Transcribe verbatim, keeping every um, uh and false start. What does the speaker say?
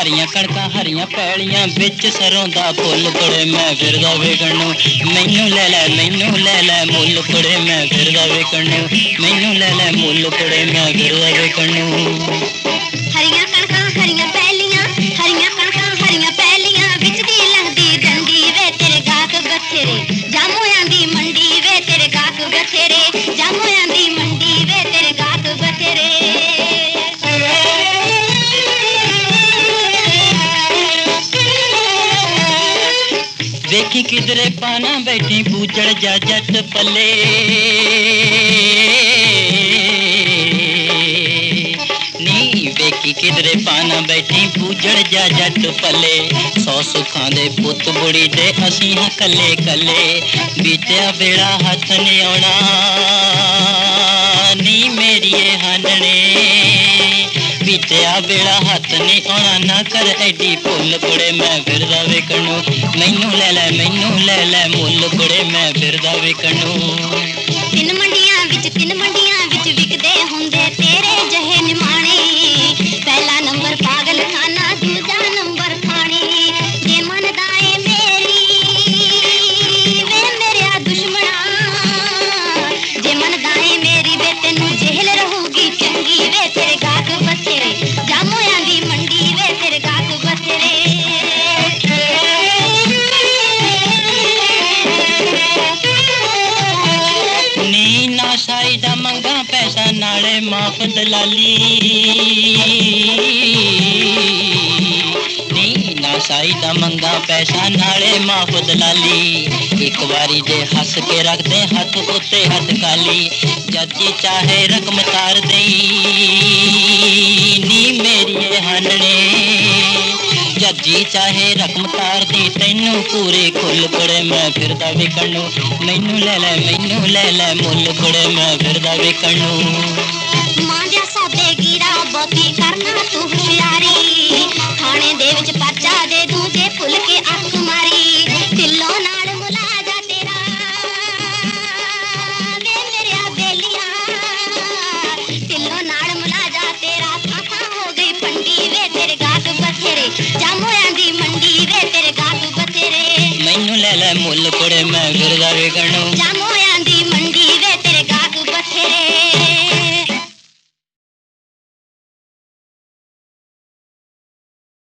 हरियां कणकां हरियां पैलियां बिच सरों दा फुल कुड़े मैं फिरदा वेखण नूं मैनू लै लै मैनू लै लै मुੱਲ कुड़े मैं फिरदा वेखण नूं मैनू लै लै मुੱਲ कुड़े मैं फिरदा वेखण नूं हरियां कणकां हरियां पैलियां हरियां कणकां हरियां पैलियां विच दी लंघदी डंडी वे तेरे गाहक बथेरे जामोयां दी मंडी वे तेरे गाहक बथेरे जामोयां दी मंडी वे तेरे गाहक बथेरे देखी किधरे पाना बैठी बूजड़ जा जट पले नी वेखी किधरे पाना बैठी बूजड़ जा जट पले सौ सुखां दे पुत बुड़ी दे असीं हां कल्ले कल्ले बीत्या बेड़ा हथ नहीं आउणा नी मेरिए हांडणे बीत्या बेड़ा हथ नहीं आउणा ना कर एडी भुल कुड़े मैं फिरदा वेखण नूं मैनू लै लै मैनू लै लै मुੱਲ कुड़े मैं फिरदा वेखण नूं तिन मंडियां विच तिन मंडियां विच विकदे हुंदे तेरे जहे निमाणे पहला नंबर पागल खाना दूजा नंबर खाने जे मनदा ए मेरी वे मेरा दुश्मना जे मनदा ए मेरी वे तेनू जेल रहूगी चंगी वे तेरे गाहक बथेरे जामोयां दी मंडी वे तेरे गाहक बथेरे नी ना साई दा मंगा पैसा नाले माफ दलाली नी ना साई दा मंगा पैसा नाले माफ दलाली एक बारी जे हस के रख दे हथ उत्ते हथ काली जद जी चाहे रकम तार देई नी मेरी हांडणे जद जी चाहे रकम तार दी तैनू पूरे खुल कुड़े मैं फिरदा वेखण नूं मैनू लै लै मैनू लै लै मुੱਲ कुड़े मैं फिरदा वेखण नूं मां दे सादे गिरा बहुती करना तू हुशियारी खाने दे विच परचा दे दूं जे भुल के अख मारी दिलों नाल मुला जा तेरा वे मेरा बेलिया दिलों नाल मुला जा तेरा थां थां हो गई पंडी वे तेरे गाहक बथेरे जामोयां दी मंडी वे तेरे गाहक बथेरे मैनू लै लै मुੱਲ कुड़े मैं फिरदा वेखण नूं